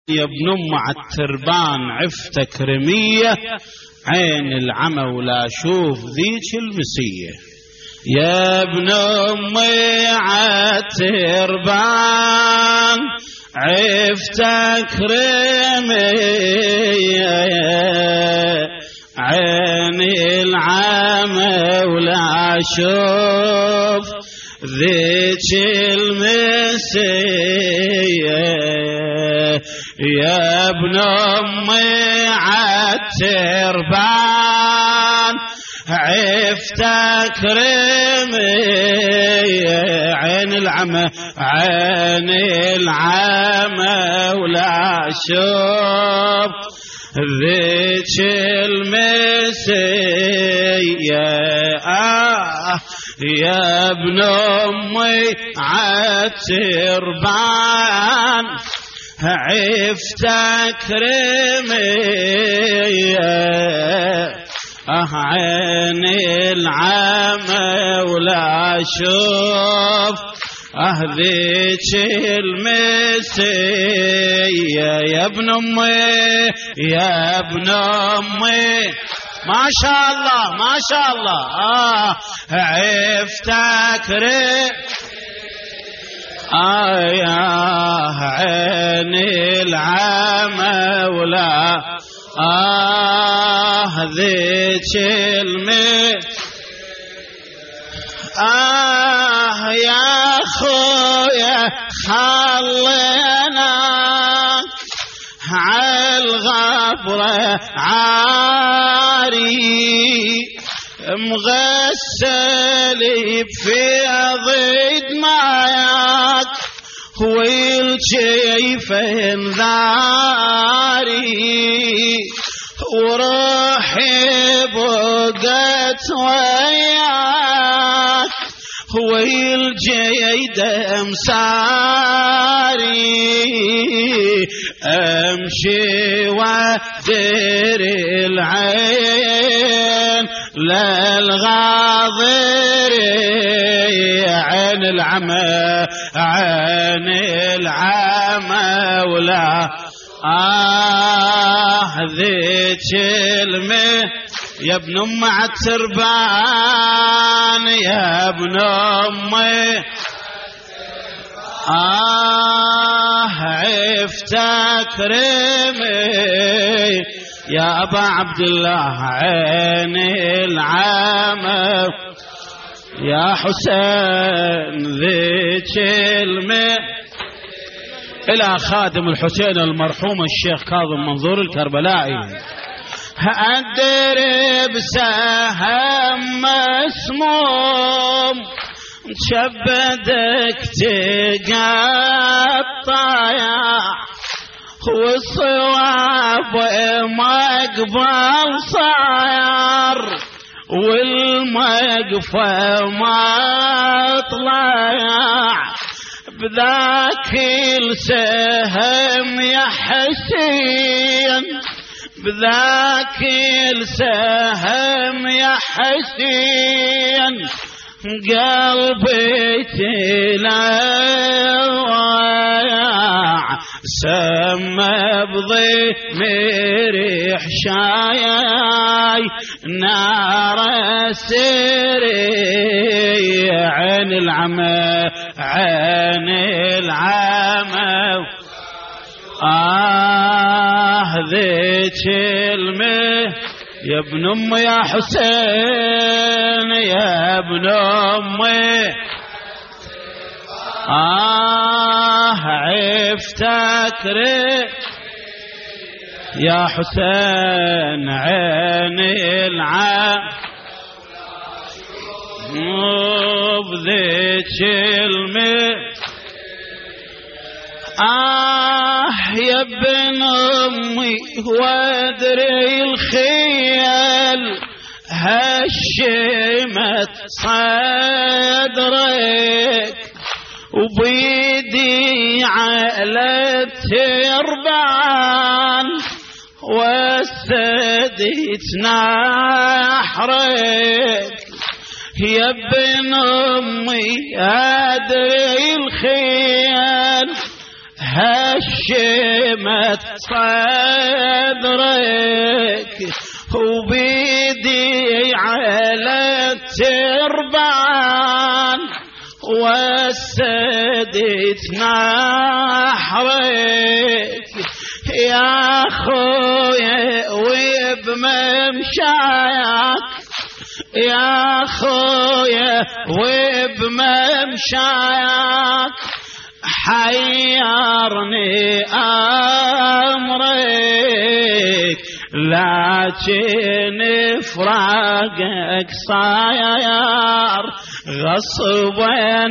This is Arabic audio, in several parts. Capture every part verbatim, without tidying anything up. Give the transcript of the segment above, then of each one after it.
يا ابن ام عالتربان عفتك رمية، عين العمى ولا شوف ذيك المسية. يا ابن امي عالتربان عفتك رمية، عين العمى ولا شوف ذيك المسية. يا ابن امي عالتربان عفتك رمية، عين العمى عين العمى ولا شوف ذيك المسية. آه يا ابن امي عالتربان عفتك رمية، اه عين العمى ولا شوف اه ذيك المسية. يا ابن امي يا ابن امي ما شاء الله ما شاء الله، آه عفتك رمية، آه يا عين العمى ولا آه ذيك المسية. آه يا خويا خلينا عالغبرة عاري، مغسل بفيض دمعك والجيف انذاري، وروحي بقت وياك والجيد امساري، امشي وادر العين للغاضر، عين العمى عين العمى ولا آه ذيك المسية. يا ابن ام عالتربان يا ابن امي آه عفتك رمي، يا ابا عبد الله عين العمى، يا حسين ذيك المسية. إلى خادم الحسين المرحوم الشيخ كاظم منظور الكربلائي. أدرب سهم مسموم تشبدك تقطع، والصواب مقبل صار والمقفى ما طلع، بذاك السهم يا حسين بذاك السهم يا حسين، قلبي تلوع سما بضمير حشاي نار السري، عين العمى عين العمى آه ذيك المسية. يا ابن أمي يا حسين يا ابن أمي آه عفتك يا حسين عين العمى بذيك المسية. آه يا ابن أمي وادري الخيل هشمت صدرك، وبيدي على التربان واستديت نحرك، يا ابن أمي أدري الخيل هشمت صدرك وبيدي على التربان وسدت نحرك يا خويا وبممشاك يا خويا وبممشاك حيرني أمرك لكن فراقك صاير غصبا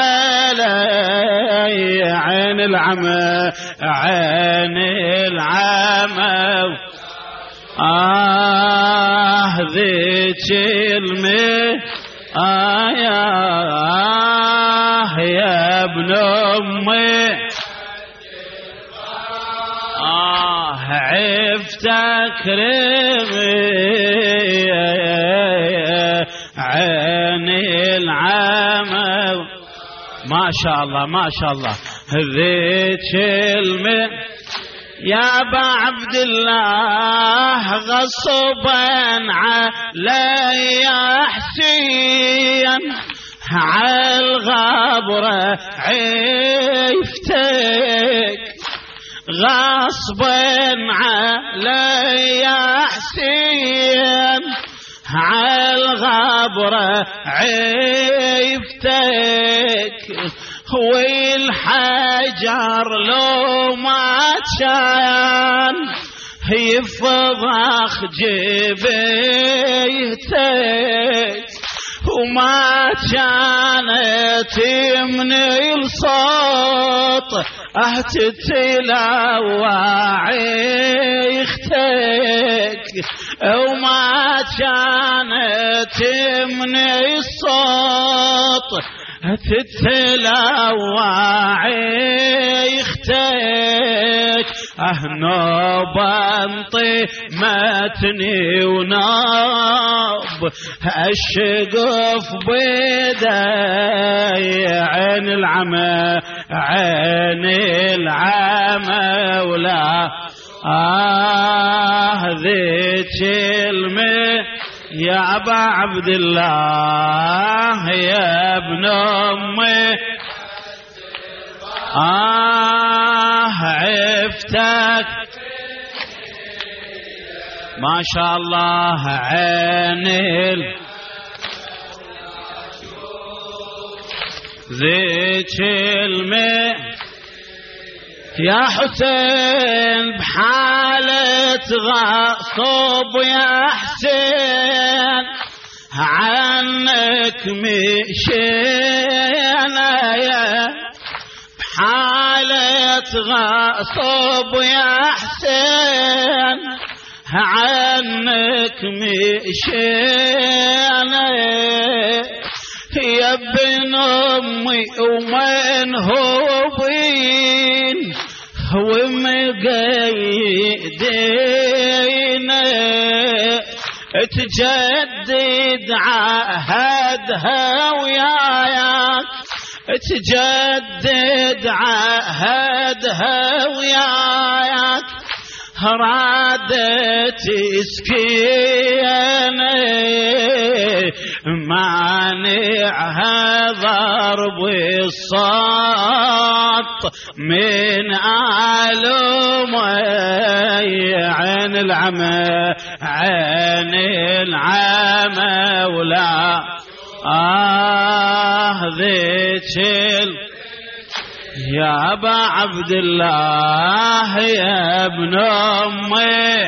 علي عين العمى عين العمى آه ذيك المي آه يا آه يا ابن أمي آه عفتك رمي عيني العمى ما شاء الله ما شاء الله ذيك المي يا أبا عبد الله غصبا علي يا حسين عالغبرة عفتك غصبا علي يا حسين عالغبرة عفتك والحجر لو ما كان يفضخ جبيتك وما كانت من الصوت اهتتلوى عيختك وما كانت من الصوت تتلوى عيختك أهنوبا متني وناب الشقف بيداي عين العمى عين العمى ولا آه ذيك المي يا أبا عبد الله يا ابن أمي آه عفتك ما شاء الله عين ذيك المي يا حسين بحالة غصب يا حسين عنك مشينا يا بحالة غصب يا حسين عنك مشينا يا ابن أمي ومن هو بين ومقيدين تجدد عهدها وياك تجدد عهدها وياك رادت سكينة مانعها ضرب الصوت من علوم عين العمى عين العمى ولا آه ذيك يا أبا عبد الله يا ابن أمي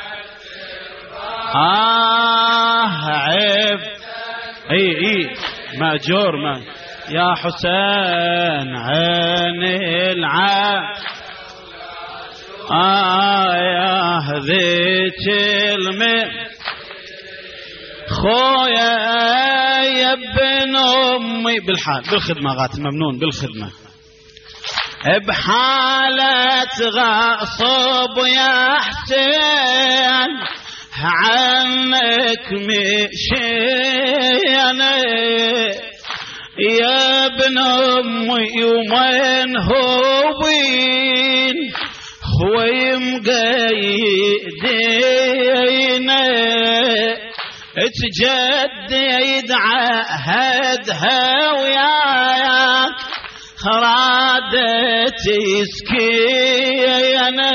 آه عيب اي اي ماجور ما يا حسين عين العام آه يا ذيك المي خويا يا ابن أمي بالحال بالخدمة غات ممنون بالخدمة بحالة غصب يا حسين عنك مشينا يا ابن أمي ومن هو بي ومقيدينا تجدد عهدها وياك رادت سكينة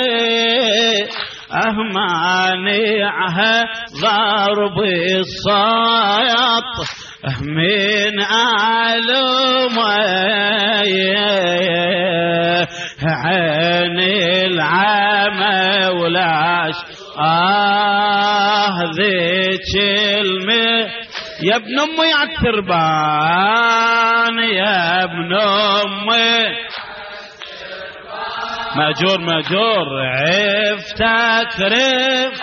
أهمانعها ضرب الصياط من أعلم عين العمى ولاش آه ذيك المي يا ابن أمي عالتربان يا ابن أمي ماجور ماجور عفتك رف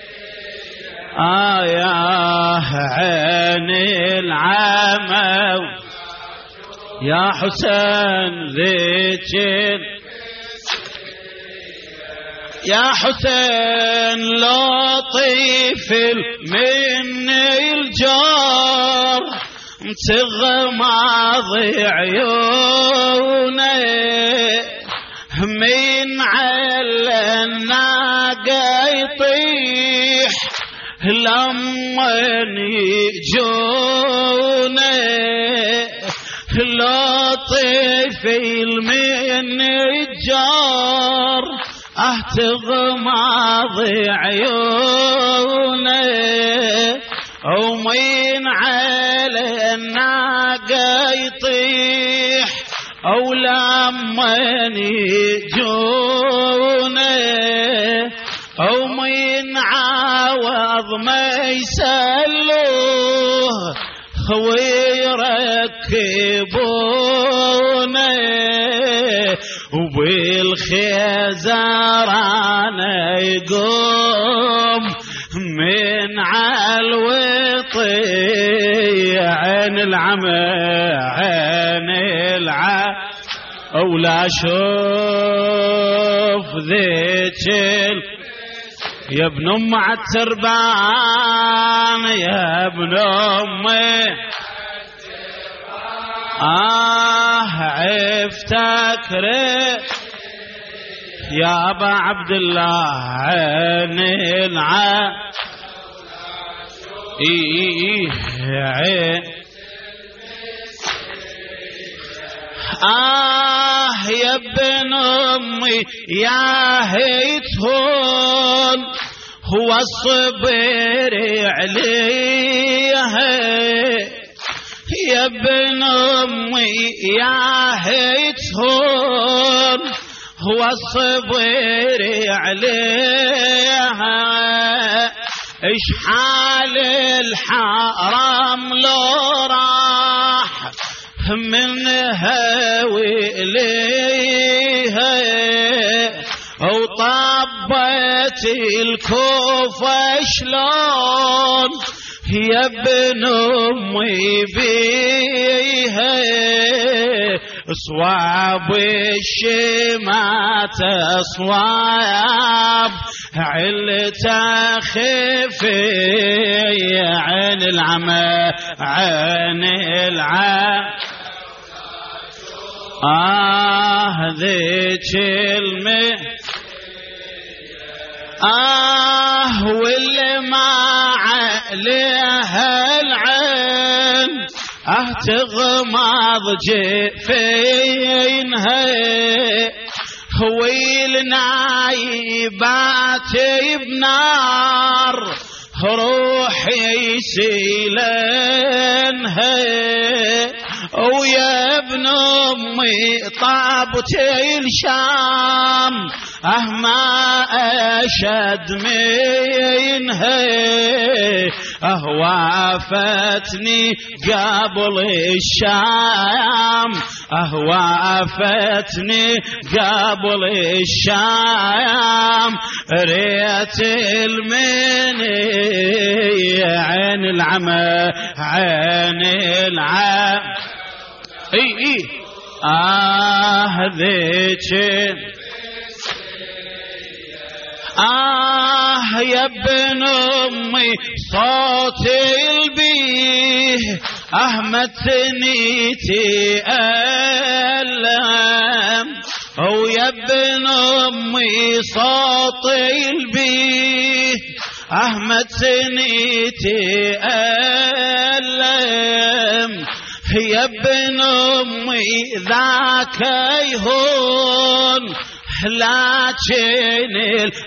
آه يا عين العمى يا حسين ذيك يا حسين لطيف من الجار تغمض عيونه من على الناقة يطيح لما يجونه لطيف من الجار اه تغمض عيونه ومين على الناقة يطيح او لما يجونه او من عاوض ما يسلوه ويركبونه وبالخزرانة يقوم من عالوطي عين العمى عين العمى أولا شوف ذيك يا ابن أم عالتربان يا ابن أمي آه عفتك ريح يا أبا عبد الله عين العين إيه عين آه يا ابن أمي يا هيتهون هو الصبر عليها يا ابن أمي يا هيتهون هو الصبر عليها إش حال الحرام لو راح منها وإليها وطبت الكوفة شلون يا ابن أمي بيها صواب الشمات صواب علته خفي عين العمى عين العمى آه ذيك المي آه واللي ما عليها العين آه تغمض جفينها خويل نايبات بنار روحي سيلنها ويا ابن أمي طابتي الشام اه ما أشد منها اه وافتني قبل الشام اه وافتني قبل الشام ريت المني عين العمى عين العمى اي اي آه ذيك آه يا ابن أمي صوتي البيه أهمتني تألم ويا ابن امي صوتي البيه احمد سنيتي ألم يا ابن امي ذاك يهون لكن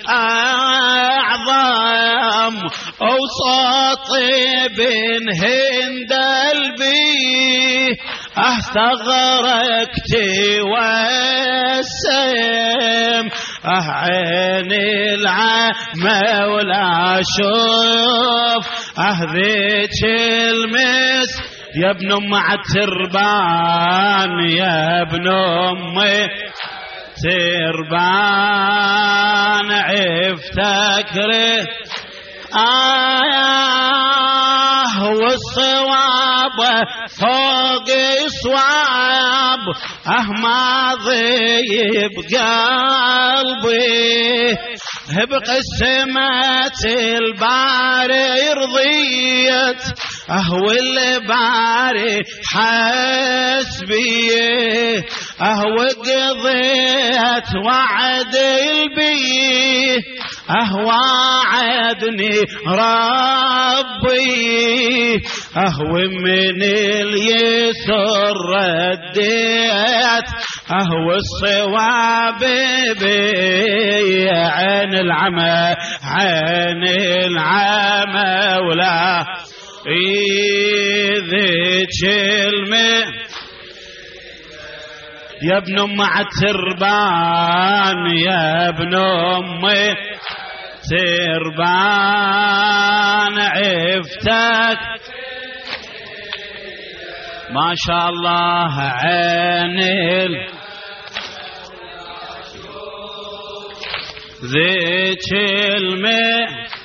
الأعظم وصوتي بن هند البيه احتغركت والسيم عين العمى ولا شوف اهذيك المس يا ابن ام عالتربان يا ابن امي تربان افتكره آه والصواب فوق صواب اه ما ضيب قلبي بقسمة الباري رضيت اهو الباري حسبي اهو قضيت وعد البيه اهو وعدني ربي اهو من اليسر رديت اهو الصواب بي عين العمى عين العمى ولا ذيك الماء يا ابن ام عالتربان يا ابن امي تربان عفتك ما شاء الله عين ذيك الماء